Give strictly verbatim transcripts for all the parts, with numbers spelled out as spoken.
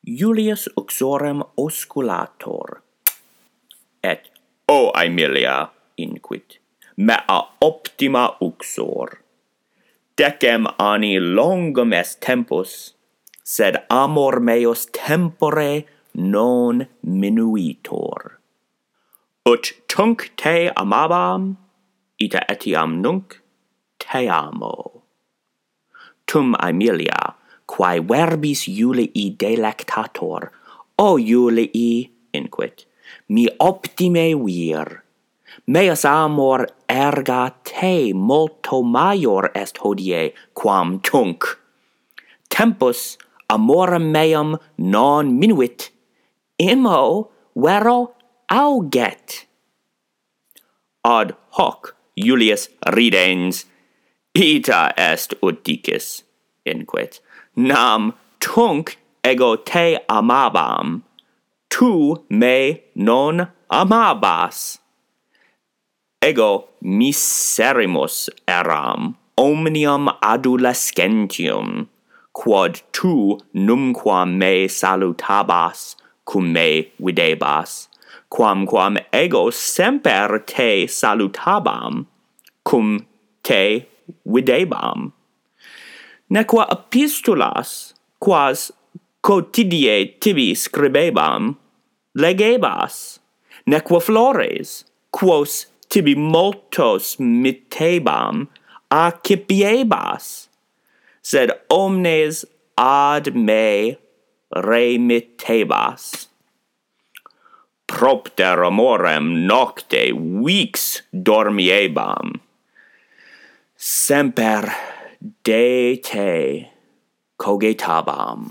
Julius uxorem osculator. Et, o Aemilia, inquit, mea optima uxor. Decem anni longum est tempus, sed amor meus tempore non minuitor. Ut tunc te amabam, ita etiam nunc te amo. Tum Aemilia, quae verbis Julii delectator, o Julii, inquit, mi optime vir. Meus amor erga te multo maior est hodie quam tunc. Tempus amorem meum non minuit, imo vero auget. Ad hoc Julius ridens, ita est ut dicis, inquit, nam tunc ego te amabam, tu me non amabas. Ego miserimus eram omnium adolescentium, quod tu numquam me salutabas, cum me videbas, quamquam ego semper te salutabam, cum te videbam. Nequa epistulas, quas quotidie tibi scribebam, legebas, nequa flores, quos tibi multos mittebam, accipiebas, sed omnes ad me remittebas. Propter amorem nocte vix dormiebam, semper de te cogitabam.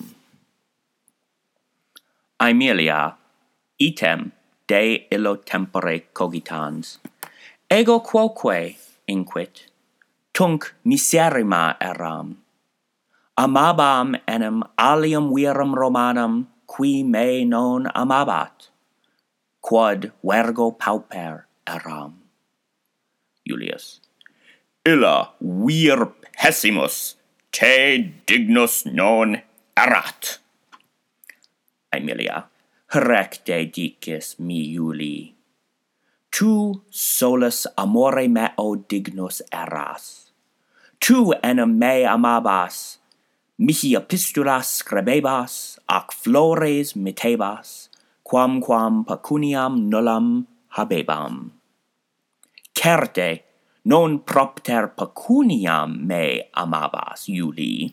Aemilia, item de illo tempore cogitans. Ego quoque, inquit, tunc miserrima eram. Amabam enim alium virum Romanum, qui me non amabat, quod vergo pauper eram. Julius. Illa vir pessimus te dignus non erat. Aemilia. Recte dicis mi Julii. Tu solus amore meo dignus eras. Tu enim me amabas, mihi epistulas scribebas, ac flores mittebas, quamquam pecuniam nullam habebam. Certe, non propter pecuniam me amabas, Julii.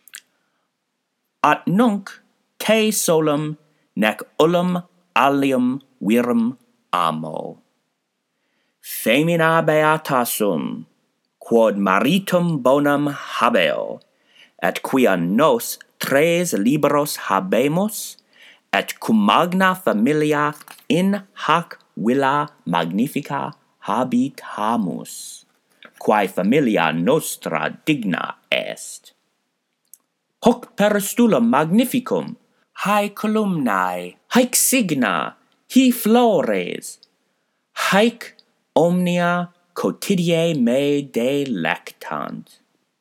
At nunc te solum nec ullum alium virum amo. Femina beata sum, quod maritum bonum habeo, et quia nos tres liberos habemus, et cum magna familia in hac villa magnifica habitamus, quae familia nostra digna est. Hoc peristulum magnificum, hae columnae, haec signa, hi flores, haec omnia quotidie me delectant.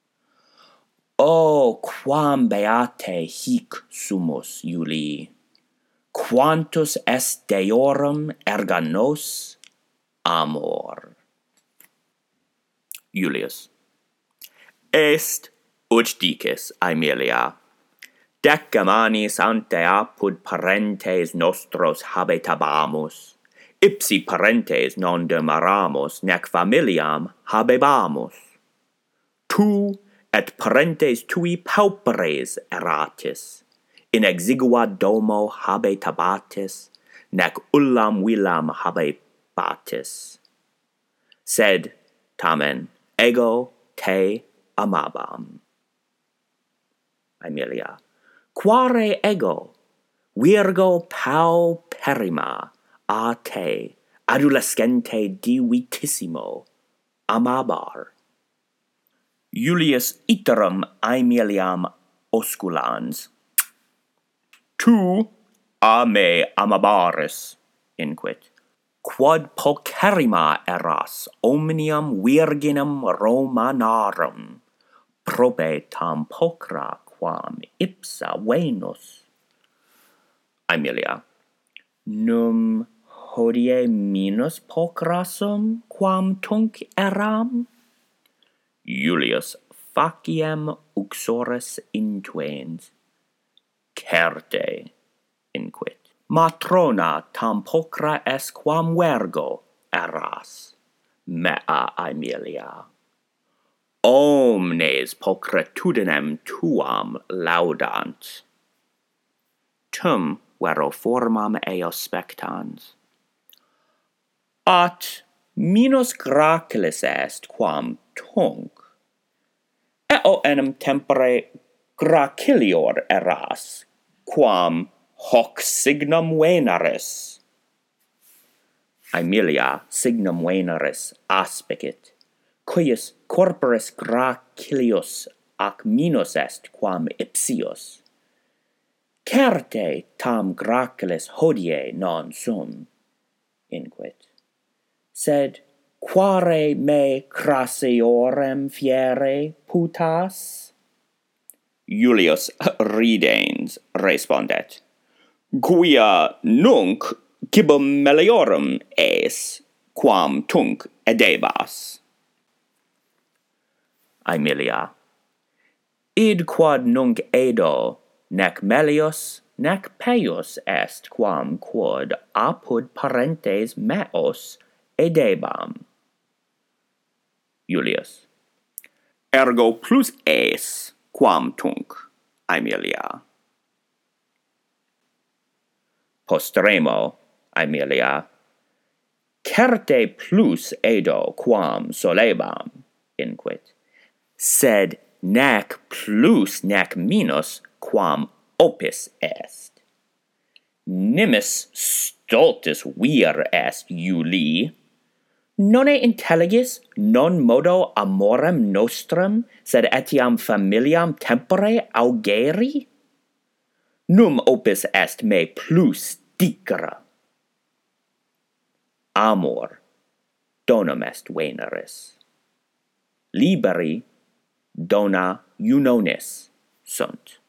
O quam beate hic sumus, Julii, quantus est deorum erga nos amor. Julius. Est ut dicis, Aemilia, decem annis ante apud parentes nostros habitabamus, ipsi parentes non demaramus, nec familiam habebamus. Tu et parentes tui pauperes eratis, in exigua domo habitabatis, nec ullam villam habebatis. Sed, tamen, ego te amabam. Aemilia. Quare ego, virgo pauperima, a te, adolescente divitissimo, amabar. Julius iterum Aemiliam osculans. Tu a me amabaris, inquit, quod pulcherrima eras omnium virginum Romanarum, probe tam pulchra quam ipsa Venus. Aemilia. Num hodie minus pulchrasum quam tunc eram? Julius faciem uxoris intuens. Certe, inquit. Matrona tam pulchra es quam vergo eras, mea Aemilia. Omnes pulchritudinem tuam laudant. Tum vero formam eos spectans. At minus gracilis est quam tunc, eo enim tempore gracilior eras, quam hoc signum veneris. Aemilia signum veneris aspicit, cuius corporis gracilius ac minus est quam ipsius. Certe tam gracilis hodie non sum, inquit. Sed quare me crassiorem fiere putas? Julius ridens respondet. Quia nunc cibum meliorum es, quam tunc edebas. Aemilia. Id quod nunc edo, nec melius, nec peius est quam quod apud parentes meos edebam. Julius. Ergo plus es, quam tunc, Aemilia. Postremo, Aemilia. Certe plus edo quam solebam, inquit. Sed nec plus nec minus quam opus est. Nimis stultus vir est Iulii. Nonne intelligis non modo amorem nostrum, sed etiam familiam tempore augeri? Num opus est me plus dicere. Amor donum est veneris. Liberi dona Junonis sunt.